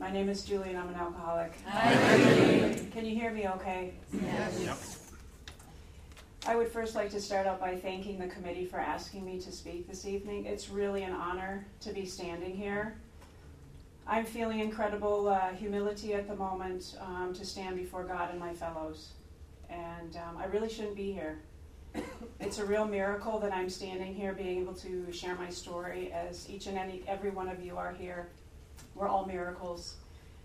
My name is Julie and I'm an alcoholic. Hi. Can you hear me okay? Yes. Yep. I would first like to start out by thanking the committee for asking me to speak this evening. It's really an honor to be standing here. I'm feeling incredible humility at the moment to stand before God and my fellows. And I really shouldn't be here. It's a real miracle that I'm standing here being able to share my story as each and every one of you are here. We're all miracles.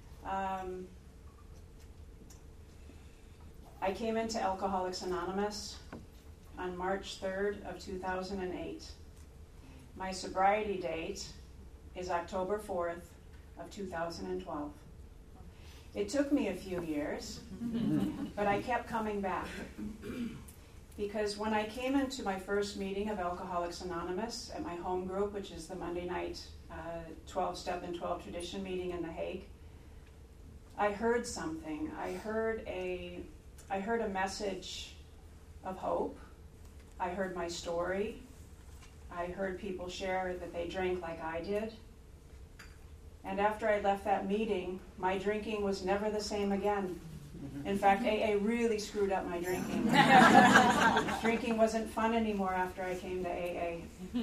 I came into Alcoholics Anonymous on March 3rd of 2008. My sobriety date is October 4th of 2012. It took me a few years, but I kept coming back. Because when I came into my first meeting of Alcoholics Anonymous at my home group, which is the Monday night 12-step and 12 tradition meeting in The Hague, I heard something. I heard a message of hope. I heard my story. I heard people share that they drank like I did. And after I left that meeting, my drinking was never the same again. In fact, AA really screwed up my drinking. Drinking wasn't fun anymore after I came to AA.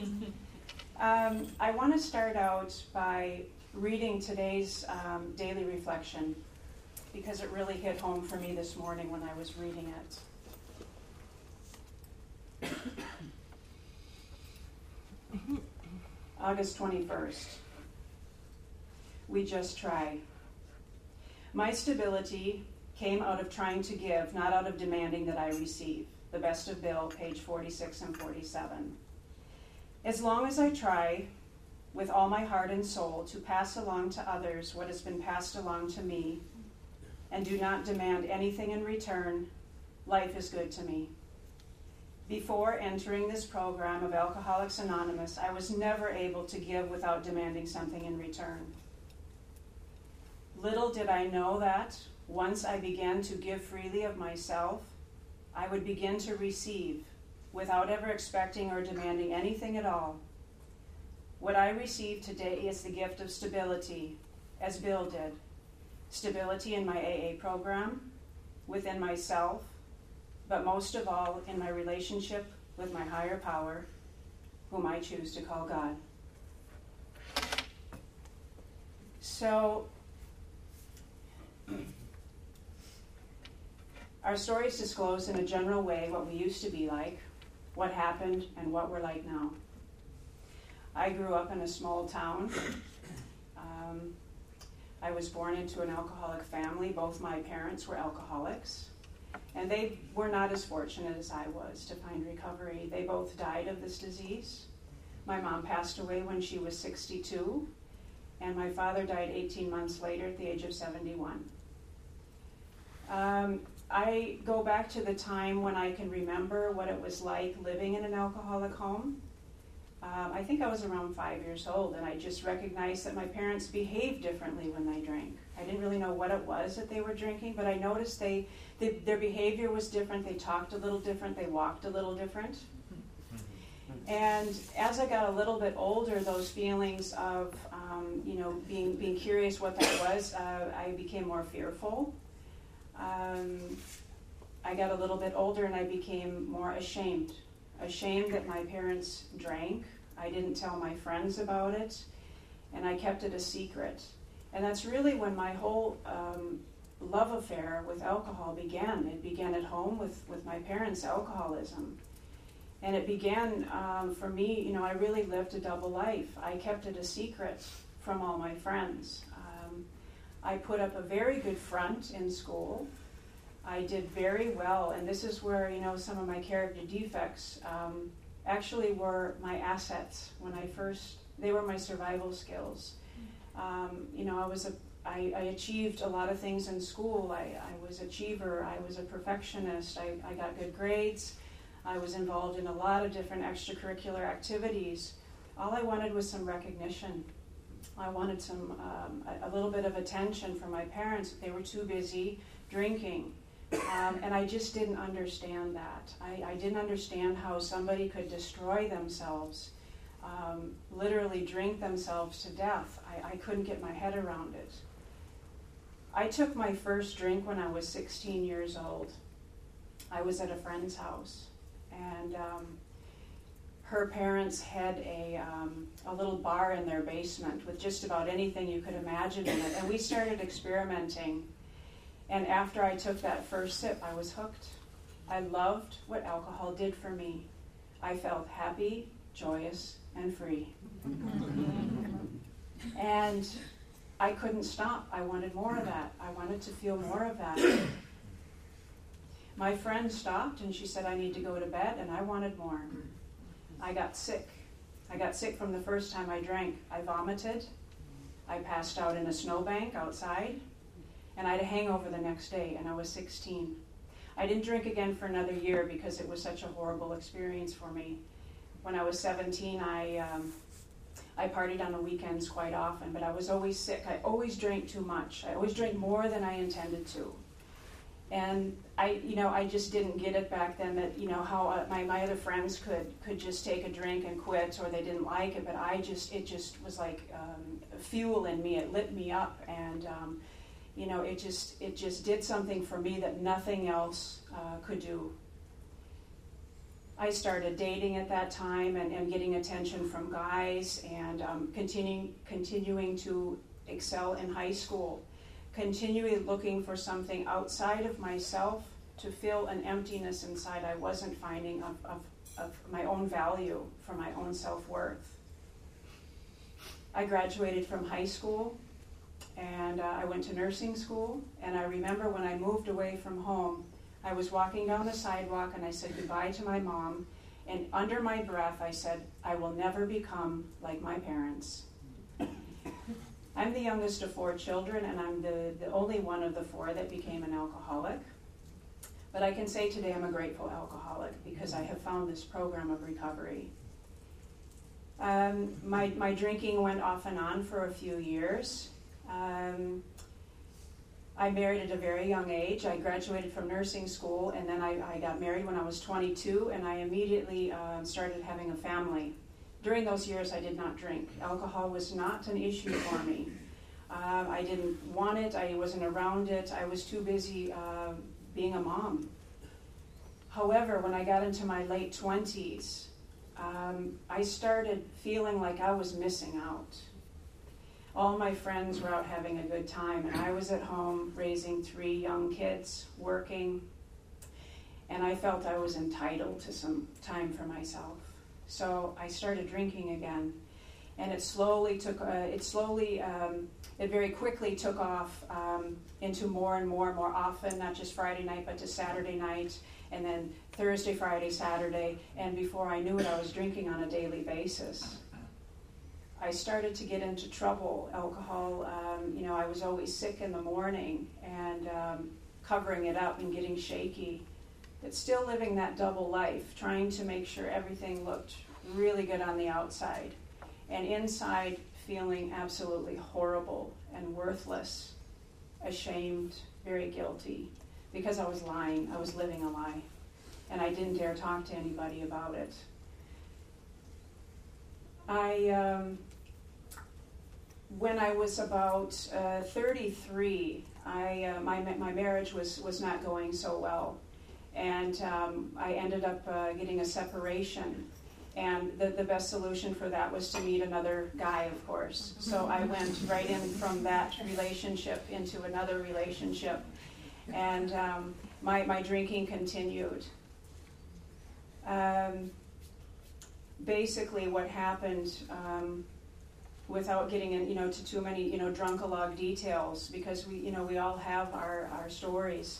I want to start out by reading today's daily reflection because it really hit home for me this morning when I was reading it. August 21st. We just try. My stability came out of trying to give, not out of demanding that I receive. The Best of Bill, page 46 and 47. As long as I try, with all my heart and soul, to pass along to others what has been passed along to me, and do not demand anything in return, life is good to me. Before entering this program of Alcoholics Anonymous, I was never able to give without demanding something in return. Little did I know that, once I began to give freely of myself, I would begin to receive without ever expecting or demanding anything at all. What I receive today is the gift of stability, as Bill did. Stability in my AA program, within myself, but most of all in my relationship with my higher power, whom I choose to call God. So, our stories disclose in a general way what we used to be like, what happened, and what we're like now. I grew up in a small town. I was born into an alcoholic family. Both my parents were alcoholics, and they were not as fortunate as I was to find recovery. They both died of this disease. My mom passed away when she was 62, and my father died 18 months later at the age of 71. I go back to the time when I can remember what it was like living in an alcoholic home. I think I was around 5 years old, and I just recognized that my parents behaved differently when they drank. I didn't really know what it was that they were drinking, but I noticed their behavior was different. They talked a little different. They walked a little different. And as I got a little bit older, those feelings of being curious what that was, I became more fearful. I got a little bit older and I became more ashamed that my parents drank. I didn't tell my friends about it, and I kept it a secret. And that's really when my whole love affair with alcohol began. It began at home with my parents' alcoholism. And it began, for me, I really lived a double life. I kept it a secret from all my friends. I put up a very good front in school. I did very well, and this is where, some of my character defects actually were my assets. They were my survival skills. I achieved a lot of things in school. I was an achiever. I was a perfectionist. I got good grades. I was involved in a lot of different extracurricular activities. All I wanted was some recognition. I wanted a little bit of attention from my parents. They were too busy drinking. And I just didn't understand that. I didn't understand how somebody could destroy themselves, literally drink themselves to death. I couldn't get my head around it. I took my first drink when I was 16 years old. I was at a friend's house, and her parents had a little bar in their basement with just about anything you could imagine in it, and we started experimenting. And after I took that first sip, I was hooked. I loved what alcohol did for me. I felt happy, joyous, and free. And I couldn't stop. I wanted more of that. I wanted to feel more of that. My friend stopped and she said, I need to go to bed, and I wanted more. I got sick. I got sick from the first time I drank. I vomited. I passed out in a snowbank outside, and I had a hangover the next day, and I was 16. I didn't drink again for another year because it was such a horrible experience for me. When I was 17, I partied on the weekends quite often, but I was always sick. I always drank too much. I always drank more than I intended to. And I just didn't get it back then that, how my other friends could just take a drink and quit, or they didn't like it, but it just was like fuel in me. It lit me up, and it just did something for me that nothing else could do. I started dating at that time and getting attention from guys, and continuing to excel in high school, continually looking for something outside of myself to fill an emptiness inside I wasn't finding of my own value, for my own self-worth. I graduated from high school, and I went to nursing school, and I remember when I moved away from home, I was walking down the sidewalk and I said goodbye to my mom, and under my breath I said, I will never become like my parents. I'm the youngest of 4 children, and I'm the only one of the 4 that became an alcoholic. But I can say today I'm a grateful alcoholic because I have found this program of recovery. My drinking went off and on for a few years. I married at a very young age. I graduated from nursing school, and then I got married when I was 22, and I immediately started having a family. During those years, I did not drink. Alcohol was not an issue for me. I didn't want it. I wasn't around it. I was too busy being a mom. However, when I got into my late 20s, I started feeling like I was missing out. All my friends were out having a good time, and I was at home raising 3 young kids, working, and I felt I was entitled to some time for myself. So I started drinking again, and it very quickly took off into more and more often, not just Friday night, but to Saturday night, and then Thursday, Friday, Saturday, and before I knew it, I was drinking on a daily basis. I started to get into trouble. Alcohol, I was always sick in the morning and covering it up and getting shaky, but still living that double life, trying to make sure everything looked really good on the outside, and inside feeling absolutely horrible and worthless, ashamed, very guilty, because I was lying. I was living a lie, and I didn't dare talk to anybody about it. When I was about 33, my marriage was not going so well, and I ended up getting a separation. And the best solution for that was to meet another guy, of course. So I went right in from that relationship into another relationship, and my drinking continued. Basically, what happened, without getting in, to too many, drunkalog details, because we all have our stories.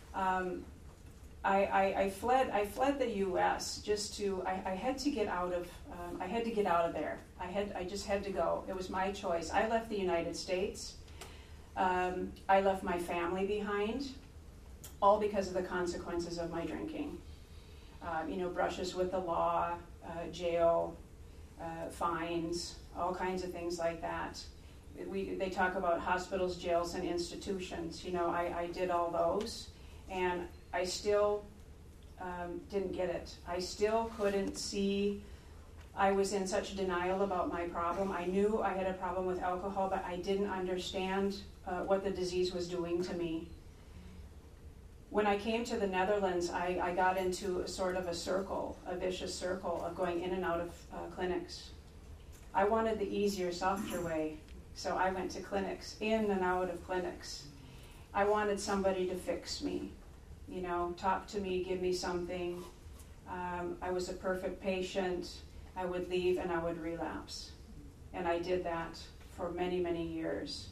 I fled the U.S. just to. I had to get out of. I had to get out of there. I just had to go. It was my choice. I left the United States. I left my family behind, all because of the consequences of my drinking. Brushes with the law, jail, fines, all kinds of things like that. They talk about hospitals, jails, and institutions. I did all those, and I still didn't get it. I still couldn't see I was in such denial about my problem. I knew I had a problem with alcohol, but I didn't understand what the disease was doing to me. When I came to the Netherlands, I got into a sort of a vicious circle of going in and out of clinics. I wanted the easier, softer way, so I went to clinics, in and out of clinics. I wanted somebody to fix me, talk to me, give me something. I was a perfect patient. I would leave and I would relapse. And I did that for many, many years.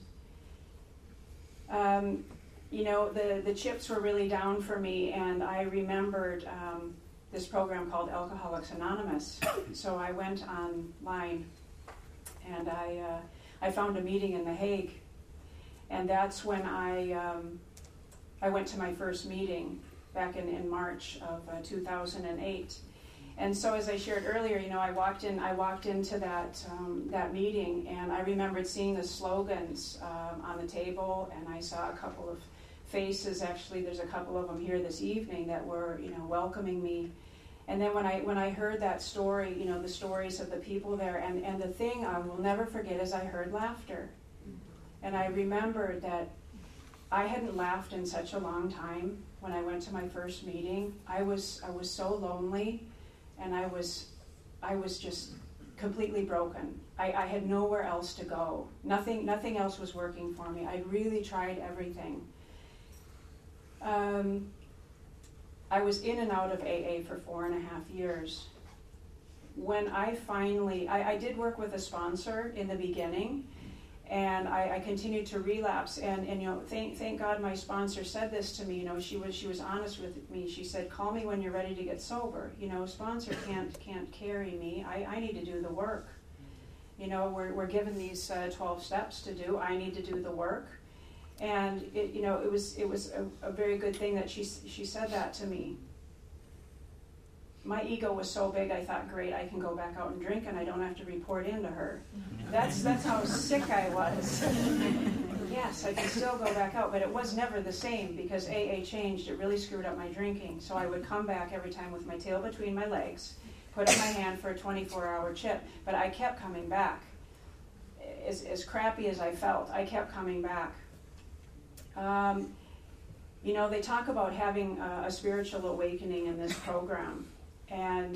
The chips were really down for me, and I remembered this program called Alcoholics Anonymous. So I went online, and I found a meeting in The Hague, and that's when I went to my first meeting back in March of 2008. And so, as I shared earlier, I walked into that meeting, and I remembered seeing the slogans on the table, and I saw a couple of faces. Actually, there's a couple of them here this evening that were, welcoming me. And then when I heard that story, the stories of the people there, and the thing I will never forget is I heard laughter, and I remembered that I hadn't laughed in such a long time. When I went to my first meeting, I was so lonely. And I was just completely broken. I had nowhere else to go. Nothing else was working for me. I really tried everything. I was in and out of AA for 4.5 years. When I finally, I did work with a sponsor in the beginning, and I continued to relapse. And thank God my sponsor said this to me. She was honest with me. She said, "Call me when you're ready to get sober. Sponsor can't carry me. I need to do the work. We're given these 12 steps to do. I need to do the work." And it was a very good thing that she said that to me. My ego was so big, I thought, great, I can go back out and drink and I don't have to report in to her. That's how sick I was. Yes, I could still go back out, but it was never the same because AA changed. It really screwed up my drinking. So I would come back every time with my tail between my legs, put up my hand for a 24-hour chip, but I kept coming back. As crappy as I felt, I kept coming back. They talk about having a spiritual awakening in this program. And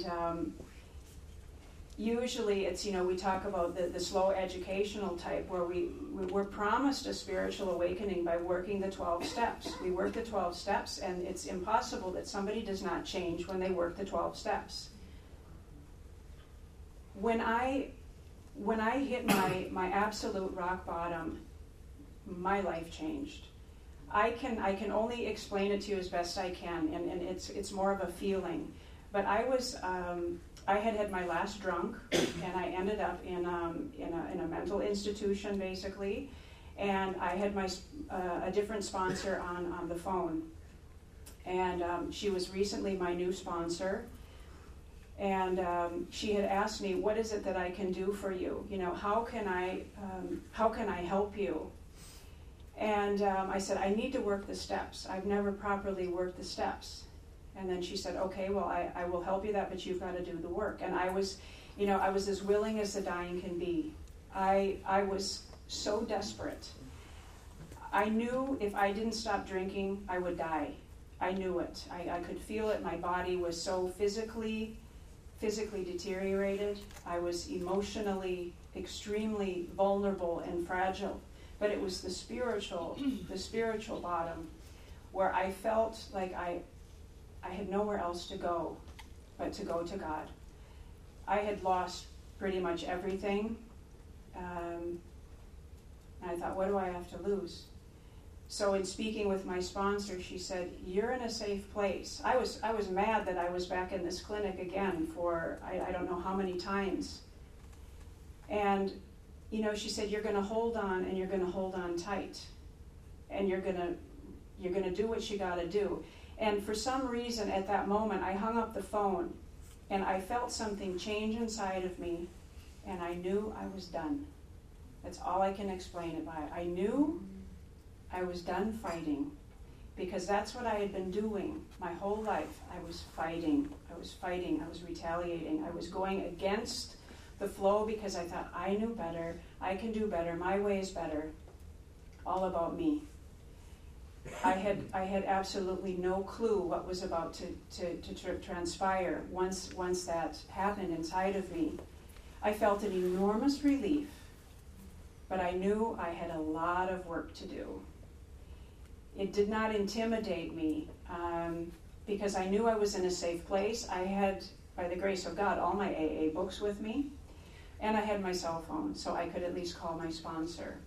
usually it's, we talk about the slow educational type where we're promised a spiritual awakening by working the 12 steps. We work the 12 steps, and it's impossible that somebody does not change when they work the 12 steps. When I hit my absolute rock bottom, my life changed. I can only explain it to you as best I can, and it's more of a feeling. But I had my last drunk, and I ended up in a mental institution basically, and I had a different sponsor on the phone, and she was recently my new sponsor, and she had asked me, "What is it that I can do for you? How can I help you?" And I said, "I need to work the steps. I've never properly worked the steps." And then she said, "Okay, well, I will help you that, but you've got to do the work." And I was as willing as the dying can be. I was so desperate. I knew if I didn't stop drinking, I would die. I knew it. I could feel it. My body was so physically deteriorated. I was emotionally extremely vulnerable and fragile. But it was the spiritual bottom where I felt like I had nowhere else to go but to go to God. I had lost pretty much everything. And I thought, what do I have to lose? So in speaking with my sponsor, she said, "You're in a safe place." I was mad that I was back in this clinic again for I don't know how many times. And she said, "You're going to hold on, and you're going to hold on tight, and you're going to do what you got to do." And for some reason, at that moment, I hung up the phone, and I felt something change inside of me, and I knew I was done. That's all I can explain it by. I knew I was done fighting, because that's what I had been doing my whole life. I was fighting. I was retaliating. I was going against the flow because I thought I knew better, I can do better, my way is better, all about me. I had absolutely no clue what was about to transpire once that happened inside of me. I felt an enormous relief, but I knew I had a lot of work to do. It did not intimidate me because I knew I was in a safe place. I had, by the grace of God, all my AA books with me, and I had my cell phone, so I could at least call my sponsor.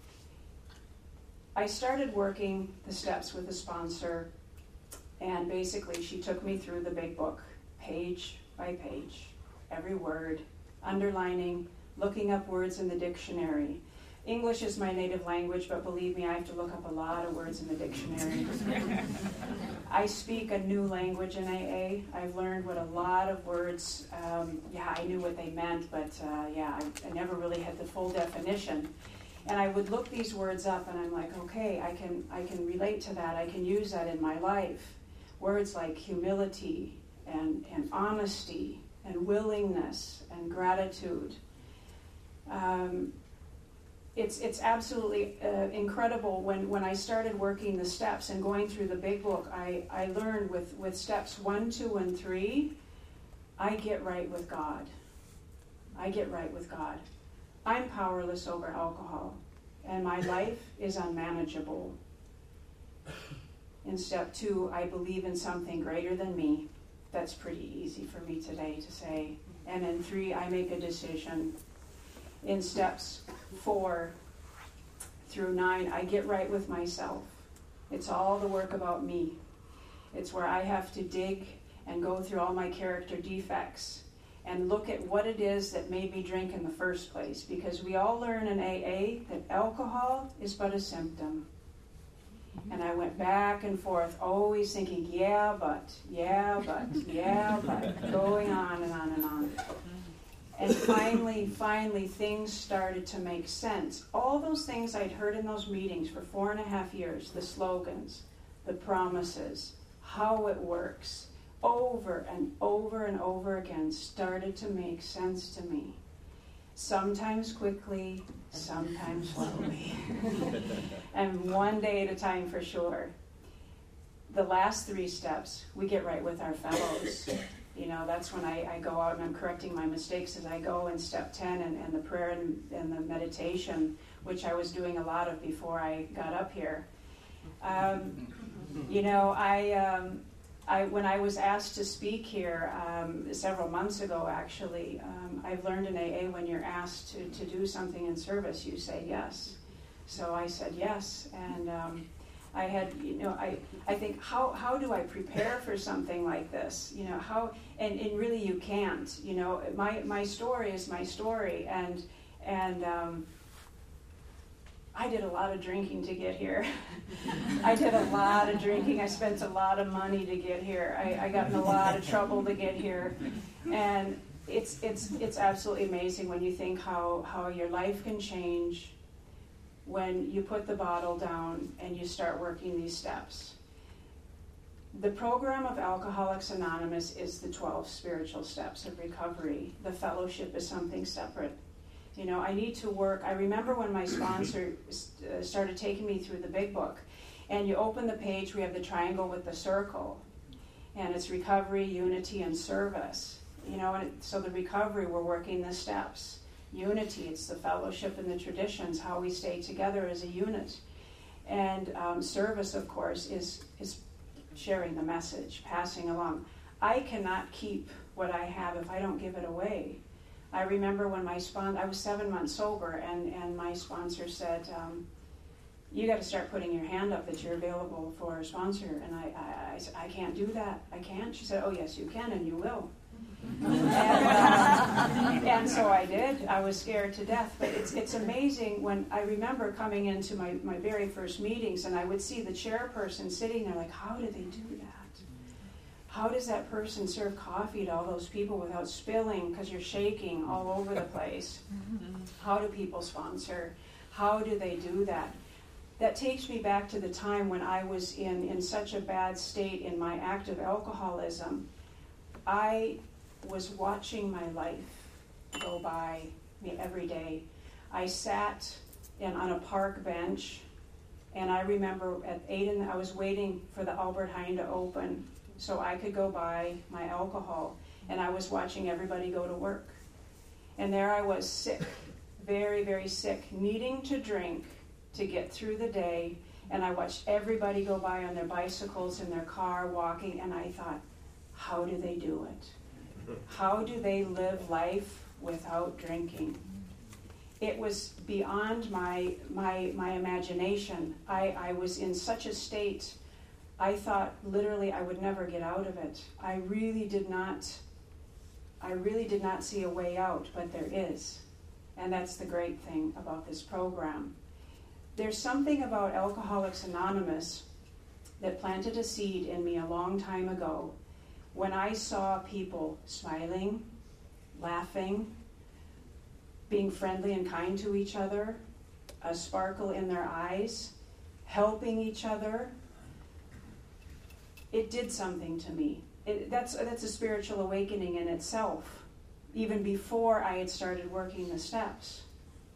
I started working the steps with a sponsor, and basically she took me through the big book, page by page, every word, underlining, looking up words in the dictionary. English is my native language, but believe me, I have to look up a lot of words in the dictionary. I speak a new language in AA. I've learned what a lot of words, I knew what they meant, but I never really had the full definition. And I would look these words up, and I'm like, okay, I can relate to that. I can use that in my life. Words like humility and honesty and willingness and gratitude. It's absolutely incredible. When I started working the steps and going through the big book, I learned with steps 1, 2, and 3, I get right with God. I get right with God. I'm powerless over alcohol, and my life is unmanageable. In step 2, I believe in something greater than me. That's pretty easy for me today to say. And in 3, I make a decision. In steps 4 through 9, I get right with myself. It's all the work about me. It's where I have to dig and go through all my character defects and look at what it is that made me drink in the first place. Because we all learn in AA that alcohol is but a symptom. And I went back and forth, always thinking, yeah, but, going on and on and on. And finally, things started to make sense. All those things I'd heard in those meetings for 4.5 years, the slogans, the promises, how it works, over and over and over again, started to make sense to me. Sometimes quickly, sometimes slowly. And one day at a time for sure. The last 3 steps, we get right with our fellows. You know, that's when I go out and I'm correcting my mistakes as I go in step 10 and the prayer and the meditation, which I was doing a lot of before I got up here. When I was asked to speak here several months ago, actually, I've learned in AA when you're asked to do something in service, you say yes. So I said yes, and I had, I think, how do I prepare for something like this? You know, how, and really you can't. You know, my story is my story, and I did a lot of drinking to get here. I did a lot of drinking. I spent a lot of money to get here. I got in a lot of trouble to get here. And it's absolutely amazing when you think how your life can change when you put the bottle down and you start working these steps. The program of Alcoholics Anonymous is the 12 spiritual steps of recovery. The fellowship is something separate. You know, I need to work. I remember when my sponsor started taking me through the big book, and you open the page, we have the triangle with the circle, and it's recovery, unity, and service. You know, and so the recovery, we're working the steps. Unity, it's the fellowship and the traditions, how we stay together as a unit. And service, of course, is sharing the message, passing along. I cannot keep what I have if I don't give it away. I remember when I was 7 months sober, and my sponsor said, you got to start putting your hand up that you're available for a sponsor. And I said, I can't do that. I can't. She said, oh, yes, you can, and you will. And so I did. I was scared to death. But it's amazing when I remember coming into my very first meetings, and I would see the chairperson sitting there like, how do they do that? How does that person serve coffee to all those people without spilling because you're shaking all over the place? How do people sponsor? How do they do that? That takes me back to the time when I was in such a bad state in my active alcoholism. I was watching my life go by me every day. I sat on a park bench, and I remember at 8 I was waiting for the Albert Heijn to open so I could go buy my alcohol, and I was watching everybody go to work. And there I was, sick, very, very sick, needing to drink to get through the day, and I watched everybody go by on their bicycles, in their car, walking, and I thought, how do they do it? How do they live life without drinking? It was beyond my imagination. I was in such a state, I thought literally I would never get out of it. I really did not see a way out, but there is. And that's the great thing about this program. There's something about Alcoholics Anonymous that planted a seed in me a long time ago when I saw people smiling, laughing, being friendly and kind to each other, a sparkle in their eyes, helping each other. It did something to me. That's a spiritual awakening in itself, even before I had started working the steps.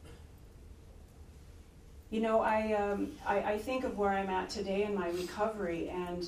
You know, I think of where I'm at today in my recovery and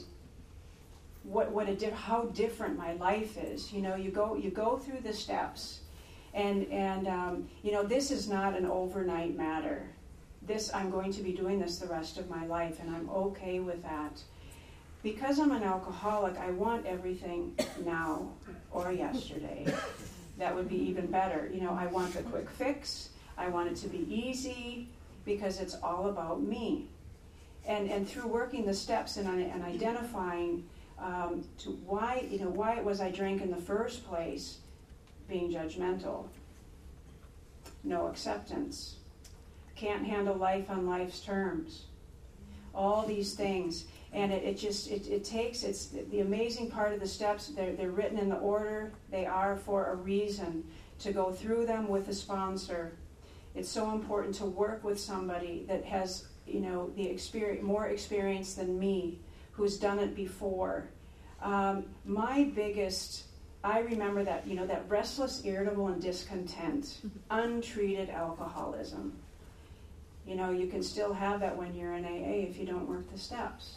how different my life is. You know, you go through the steps, and you know, this is not an overnight matter. I'm going to be doing this the rest of my life, and I'm okay with that. Because I'm an alcoholic, I want everything now or yesterday. That would be even better. You know, I want the quick fix. I want it to be easy because it's all about me. And through working the steps and identifying to why it was I drank in the first place, being judgmental, no acceptance, can't handle life on life's terms, all these things. And it's the amazing part of the steps. They're written in the order they are for a reason, to go through them with a sponsor. It's so important to work with somebody that has, you know, more experience than me, who's done it before. I remember that, you know, that restless, irritable, and discontent, untreated alcoholism. You know, you can still have that when you're in AA if you don't work the steps.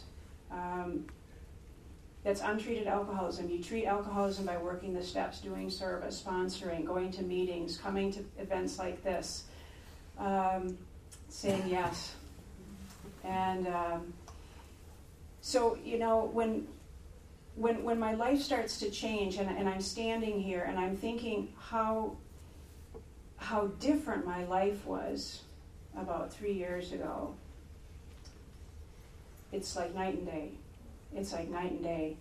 That's untreated alcoholism. You treat alcoholism by working the steps, doing service, sponsoring, going to meetings, coming to events like this, saying yes. And so, you know, when my life starts to change and I'm standing here and I'm thinking how different my life was about 3 years ago, it's like night and day. It's like night and day.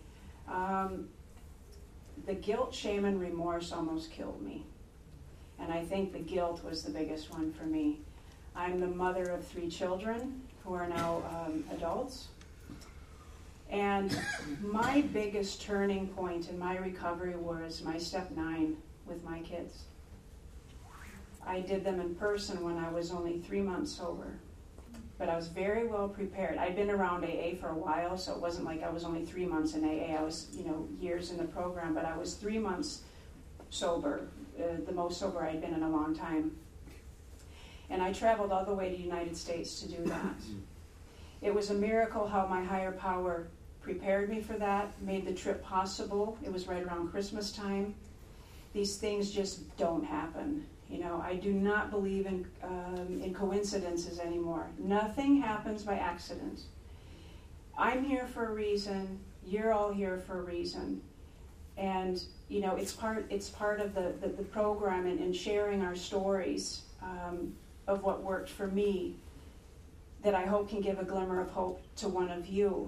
The guilt, shame, and remorse almost killed me. And I think the guilt was the biggest one for me. I'm the mother of 3 children who are now adults. And my biggest turning point in my recovery was my step 9 with my kids. I did them in person when I was only 3 months sober. But I was very well prepared. I'd been around AA for a while, so it wasn't like I was only 3 months in AA. I was, you know, years in the program, but I was 3 months sober, the most sober I'd been in a long time. And I traveled all the way to the United States to do that. It was a miracle how my higher power prepared me for that, made the trip possible. It was right around Christmas time. These things just don't happen. You know, I do not believe in coincidences anymore. Nothing happens by accident. I'm here for a reason. You're all here for a reason. And, you know, it's part of the program and sharing our stories of what worked for me that I hope can give a glimmer of hope to one of you.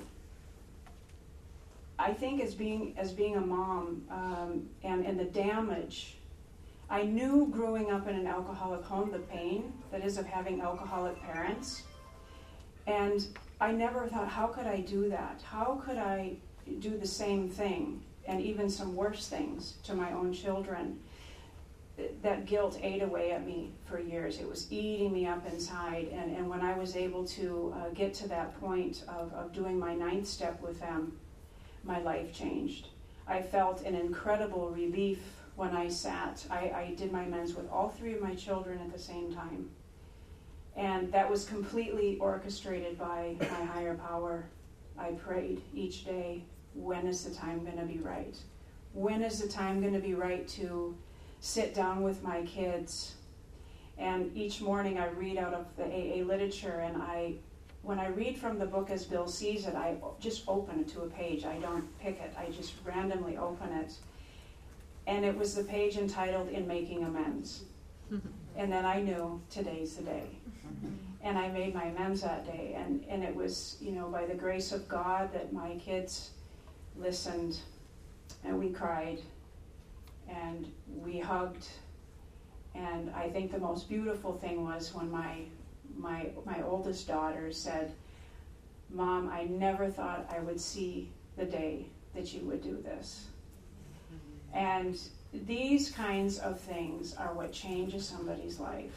I think as being a mom and the damage, I knew growing up in an alcoholic home the pain that is of having alcoholic parents. And I never thought, how could I do that? How could I do the same thing and even some worse things to my own children? That guilt ate away at me for years. It was eating me up inside. And when I was able to get to that point of doing my 9th step with them, my life changed. I felt an incredible relief when I sat. I did my amends with all three of my children at the same time. And that was completely orchestrated by my higher power. I prayed each day, when is the time going to be right? When is the time going to be right to sit down with my kids? And each morning I read out of the AA literature, and when I read from the book as Bill sees it, I just open it to a page. I don't pick it. I just randomly open it. And it was the page entitled In Making Amends. And then I knew today's the day. And I made my amends that day. And it was, by the grace of God that my kids listened, and we cried, and we hugged. And I think the most beautiful thing was when my oldest daughter said, "Mom, I never thought I would see the day that you would do this." And these kinds of things are what changes somebody's life.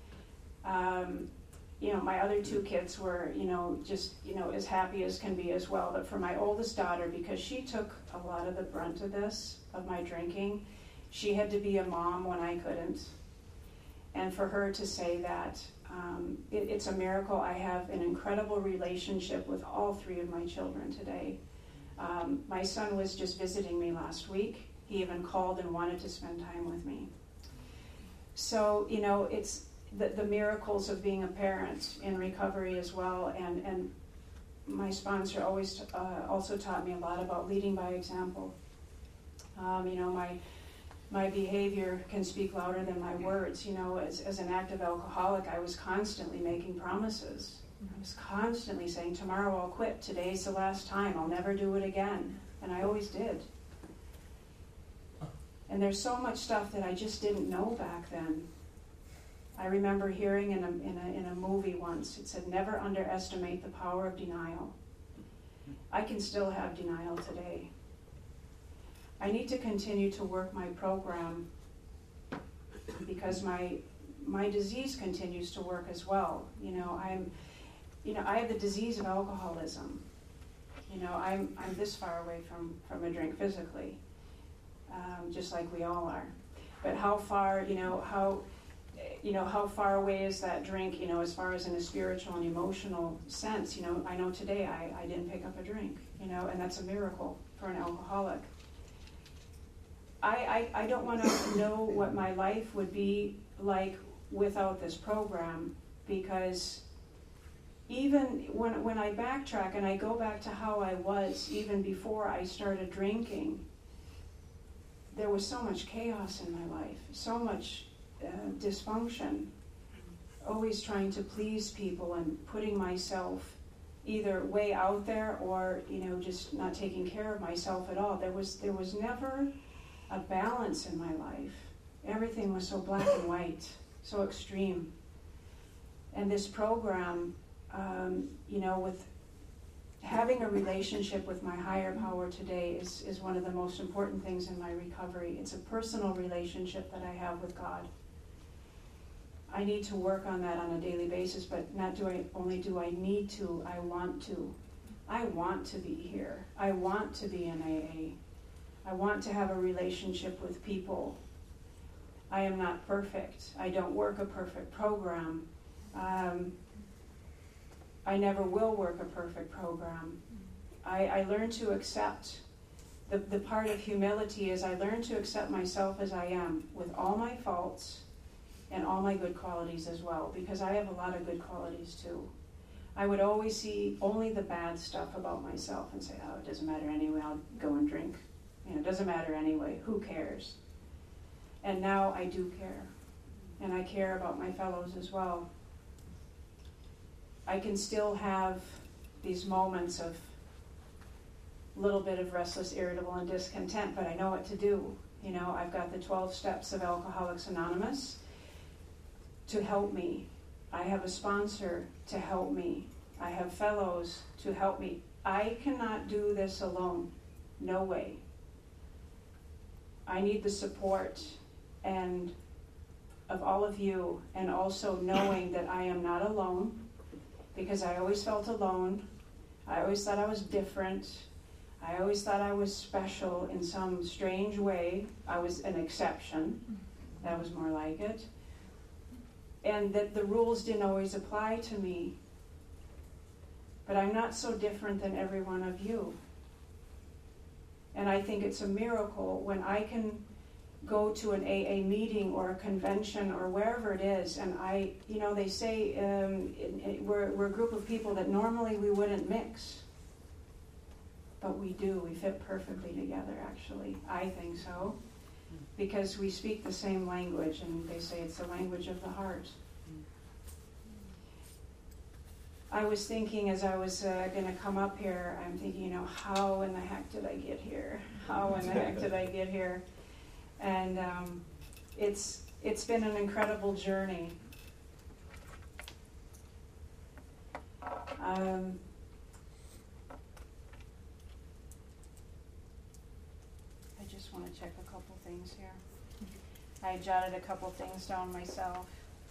My other two kids were, just as happy as can be as well. But for my oldest daughter, because she took a lot of the brunt of my drinking, she had to be a mom when I couldn't. And for her to say that, it's a miracle. I have an incredible relationship with all three of my children today. My son was just visiting me last week. He even called and wanted to spend time with me. So, it's the miracles of being a parent in recovery as well. And my sponsor always also taught me a lot about leading by example. My behavior can speak louder than my words. As an active alcoholic, I was constantly making promises. I was constantly saying, tomorrow I'll quit. Today's the last time. I'll never do it again. And I always did. And there's so much stuff that I just didn't know back then. I remember hearing in a movie once, it said, never underestimate the power of denial. I can still have denial today. I need to continue to work my program because my disease continues to work as well. I have the disease of alcoholism. I'm this far away from a drink physically, just like we all are. But how far, how far away is that drink, as far as in a spiritual and emotional sense? I know today I didn't pick up a drink, and that's a miracle for an alcoholic. I don't want to know what my life would be like without this program, because even when I backtrack and I go back to how I was even before I started drinking, there was so much chaos in my life, so much dysfunction, always trying to please people and putting myself either way out there or just not taking care of myself at all. There was never a balance in my life. Everything was so black and white, so extreme. And this program, with having a relationship with my higher power today is one of the most important things in my recovery. It's a personal relationship that I have with God. I need to work on that on a daily basis, but not only do I need to, I want to. I want to be here. I want to be in AA. I want to have a relationship with people. I am not perfect. I don't work a perfect program. I never will work a perfect program. I learn to accept. The part of humility is I learn to accept myself as I am, with all my faults and all my good qualities as well, because I have a lot of good qualities too. I would always see only the bad stuff about myself and say, oh, it doesn't matter anyway, I'll go and drink. It doesn't matter anyway, who cares? And now I do care, and I care about my fellows as well. I can still have these moments of a little bit of restless, irritable, and discontent, but I know what to do. I've got the 12 steps of Alcoholics Anonymous to help me. I have a sponsor to help me. I have fellows to help me. I cannot do this alone. No way. I need the support and of all of you, and also knowing that I am not alone, because I always felt alone. I always thought I was different. I always thought I was special in some strange way. I was an exception. That was more like it. And that the rules didn't always apply to me. But I'm not so different than every one of you. And I think it's a miracle when I can go to an AA meeting or a convention or wherever it is, and they say we're a group of people that normally we wouldn't mix. But we do. We fit perfectly together, actually. I think so. Because we speak the same language, and they say it's the language of the heart. I was thinking as I was going to come up here, I'm thinking, how in the heck did I get here? How in the heck did I get here? And it's been an incredible journey. I just want to check a couple things here. I jotted a couple things down myself.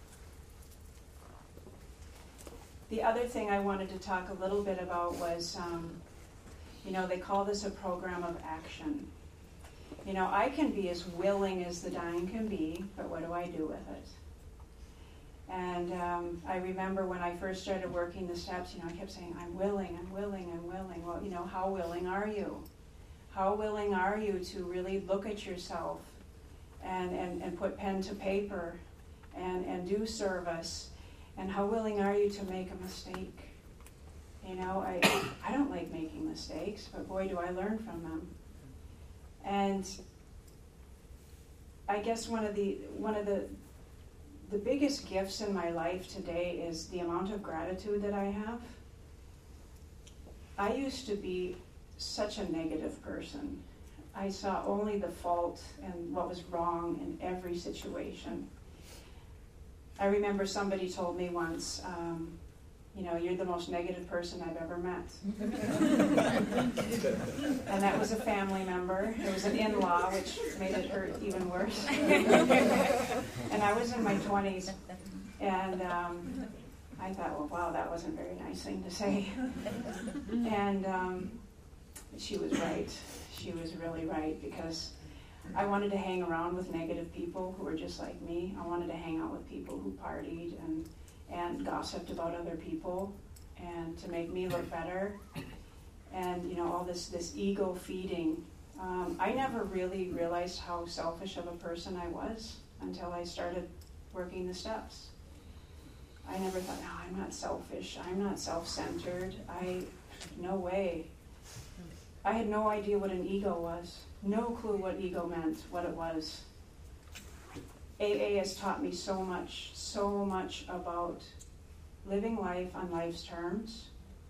The other thing I wanted to talk a little bit about was, they call this a program of action. I can be as willing as the dying can be, but what do I do with it? And I remember when I first started working the steps, I kept saying, I'm willing, I'm willing, I'm willing. Well, how willing are you? How willing are you to really look at yourself and put pen to paper and do service? And how willing are you to make a mistake? I don't like making mistakes, but boy, do I learn from them. And I guess one of the biggest gifts in my life today is the amount of gratitude that I have. I used to be such a negative person. I saw only the fault and what was wrong in every situation. I remember somebody told me once, you're the most negative person I've ever met. And that was a family member. It was an in-law, which made it hurt even worse. And I was in my 20s, and I thought, well, wow, that wasn't a very nice thing to say. And she was right. She was really right, because I wanted to hang around with negative people who were just like me. I wanted to hang out with people who partied and gossiped about other people and to make me look better. And, all this ego feeding. I never really realized how selfish of a person I was until I started working the steps. I never thought, no, I'm not selfish. I'm not self-centered. No way. I had no idea what an ego was. No clue what ego meant, what it was. AA has taught me so much about living life on life's terms,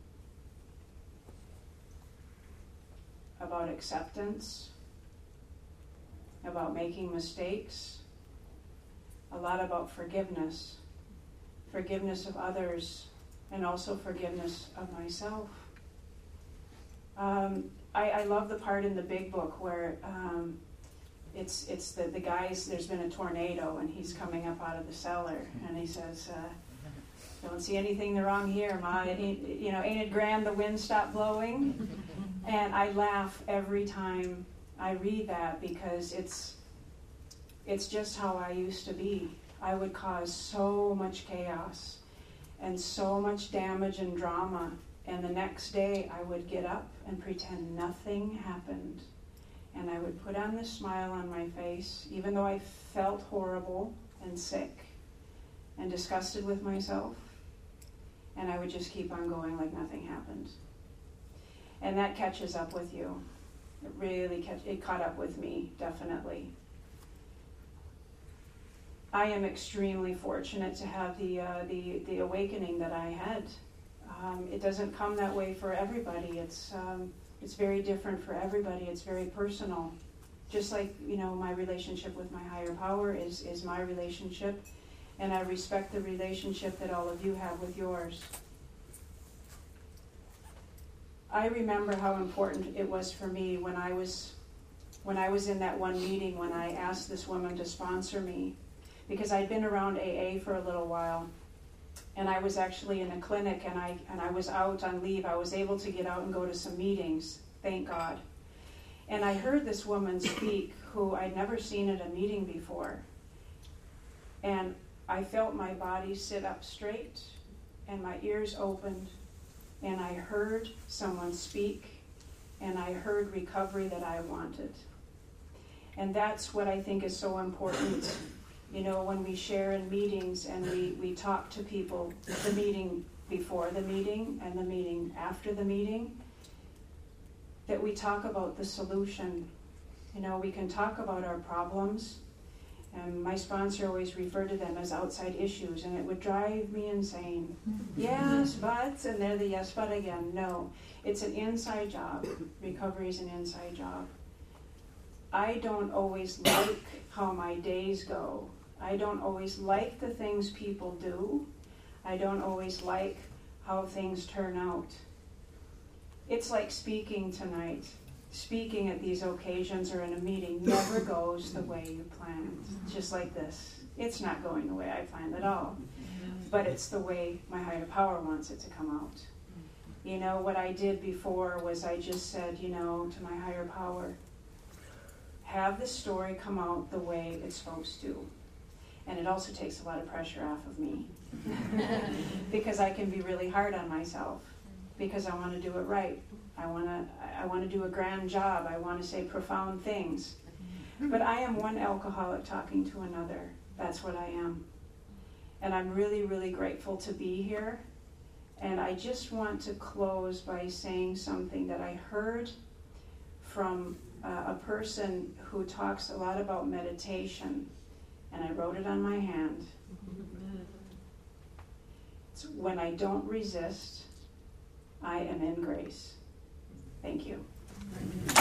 about acceptance, about making mistakes, a lot about forgiveness of others, and also forgiveness of myself. I love the part in the big book where it's the guys, there's been a tornado and he's coming up out of the cellar and he says, don't see anything wrong here, Ma. Ain't it grand the wind stopped blowing? And I laugh every time I read that, because it's just how I used to be. I would cause so much chaos and so much damage and drama, and the next day I would get up and pretend nothing happened. And I would put on this smile on my face, even though I felt horrible and sick and disgusted with myself. And I would just keep on going like nothing happened. And that catches up with you. It really caught up with me, definitely. I am extremely fortunate to have the awakening that I had. It doesn't come that way for everybody. It's very different for everybody. It's very personal. Just like, my relationship with my higher power is my relationship, and I respect the relationship that all of you have with yours. I remember how important it was for me when I was in that one meeting when I asked this woman to sponsor me, because I'd been around AA for a little while. And I was actually in a clinic, and I was out on leave. I was able to get out and go to some meetings. thank God. And I heard this woman speak who I'd never seen at a meeting before. And I felt my body sit up straight and my ears opened, and I heard someone speak, and I heard recovery that I wanted. And that's what I think is so important, you know, when we share in meetings and we talk to people, the meeting before the meeting and the meeting after the meeting, that we talk about the solution. You know, we can talk about our problems, and my sponsor always referred to them as outside issues, and it would drive me insane. Yes, but, and they're the yes, but again. No, it's an inside job. Recovery is an inside job. I don't always like how my days go. I don't always like the things people do. I don't always like how things turn out. It's like speaking tonight. Speaking at these occasions or in a meeting never goes the way you planned. Just like this. It's not going the way I planned at all. But it's the way my higher power wants it to come out. You know, what I did before was I just said, you know, to my higher power, have the story come out the way it's supposed to. And it also takes a lot of pressure off of me. Because I can be really hard on myself. Because I want to do it right. I want to do a grand job. I want to say profound things. But I am one alcoholic talking to another. That's what I am. And I'm really, really grateful to be here. And I just want to close by saying something that I heard from a person who talks a lot about meditation. And I wrote it on my hand. It's when I don't resist, I am in grace. Thank you.